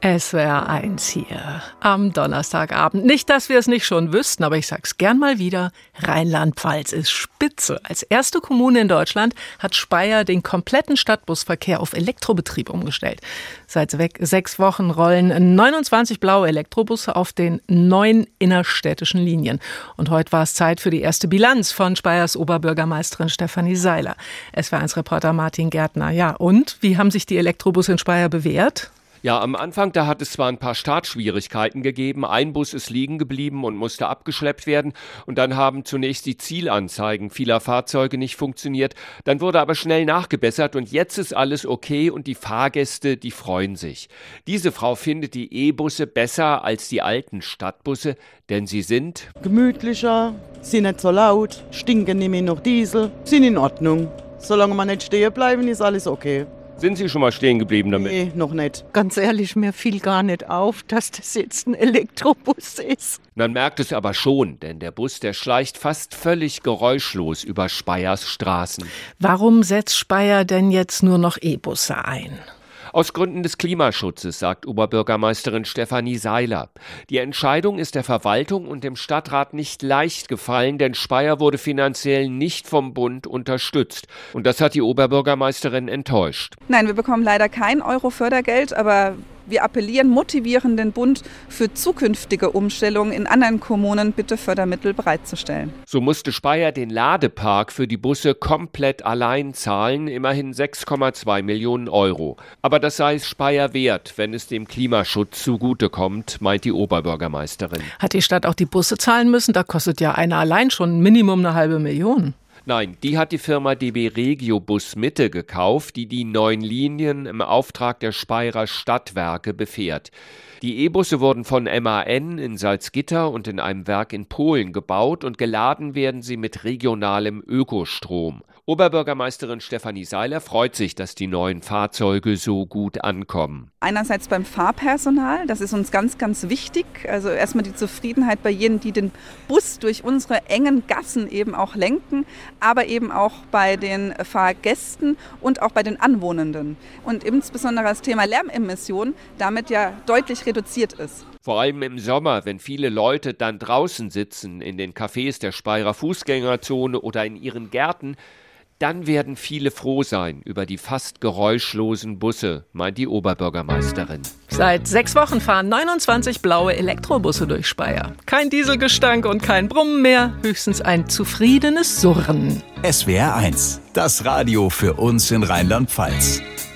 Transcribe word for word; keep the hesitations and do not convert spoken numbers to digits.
S W R eins hier am Donnerstagabend. Nicht, dass wir es nicht schon wüssten, aber ich sag's gern mal wieder, Rheinland-Pfalz ist spitze. Als erste Kommune in Deutschland hat Speyer den kompletten Stadtbusverkehr auf Elektrobetrieb umgestellt. Seit sechs Wochen rollen neunundzwanzig blaue Elektrobusse auf den neun innerstädtischen Linien. Und heute war es Zeit für die erste Bilanz von Speyers Oberbürgermeisterin Stefanie Seiler. S W R eins Reporter Martin Gärtner. Ja, und wie haben sich die Elektrobusse in Speyer bewährt? Ja, am Anfang, da hat es zwar ein paar Startschwierigkeiten gegeben. Ein Bus ist liegen geblieben und musste abgeschleppt werden. Und dann haben zunächst die Zielanzeigen vieler Fahrzeuge nicht funktioniert. Dann wurde aber schnell nachgebessert und jetzt ist alles okay und die Fahrgäste, die freuen sich. Diese Frau findet die E-Busse besser als die alten Stadtbusse, denn sie sind gemütlicher, sind nicht so laut, stinken nicht mehr nach Diesel, sind in Ordnung. Solange man nicht stehen bleiben, ist alles okay. Sind Sie schon mal stehen geblieben damit? Nee, noch nicht. Ganz ehrlich, mir fiel gar nicht auf, dass das jetzt ein Elektrobus ist. Man merkt es aber schon, denn der Bus, der schleicht fast völlig geräuschlos über Speyers Straßen. Warum setzt Speyer denn jetzt nur noch E-Busse ein? Aus Gründen des Klimaschutzes, sagt Oberbürgermeisterin Stefanie Seiler. Die Entscheidung ist der Verwaltung und dem Stadtrat nicht leicht gefallen, denn Speyer wurde finanziell nicht vom Bund unterstützt. Und das hat die Oberbürgermeisterin enttäuscht. Nein, wir bekommen leider kein Euro Fördergeld, aber wir appellieren, motivieren den Bund für zukünftige Umstellungen in anderen Kommunen bitte Fördermittel bereitzustellen. So musste Speyer den Ladepark für die Busse komplett allein zahlen, immerhin sechs Komma zwei Millionen Euro. Aber das sei es Speyer wert, wenn es dem Klimaschutz zugutekommt, meint die Oberbürgermeisterin. Hat die Stadt auch die Busse zahlen müssen? Da kostet ja einer allein schon Minimum eine halbe Million. Nein, die hat die Firma D B Regio Bus Mitte gekauft, die die neuen Linien im Auftrag der Speyerer Stadtwerke befährt. Die E-Busse wurden von M A N in Salzgitter und in einem Werk in Polen gebaut und geladen werden sie mit regionalem Ökostrom. Oberbürgermeisterin Stefanie Seiler freut sich, dass die neuen Fahrzeuge so gut ankommen. Einerseits beim Fahrpersonal, das ist uns ganz, ganz wichtig. Also erstmal die Zufriedenheit bei jenen, die den Bus durch unsere engen Gassen eben auch lenken, aber eben auch bei den Fahrgästen und auch bei den Anwohnenden. Und insbesondere das Thema Lärmemissionen damit ja deutlich reduziert ist. Vor allem im Sommer, wenn viele Leute dann draußen sitzen, in den Cafés der Speyerer Fußgängerzone oder in ihren Gärten, dann werden viele froh sein über die fast geräuschlosen Busse, meint die Oberbürgermeisterin. Seit sechs Wochen fahren neunundzwanzig blaue Elektrobusse durch Speyer. Kein Dieselgestank und kein Brummen mehr, höchstens ein zufriedenes Surren. S W R eins, das Radio für uns in Rheinland-Pfalz.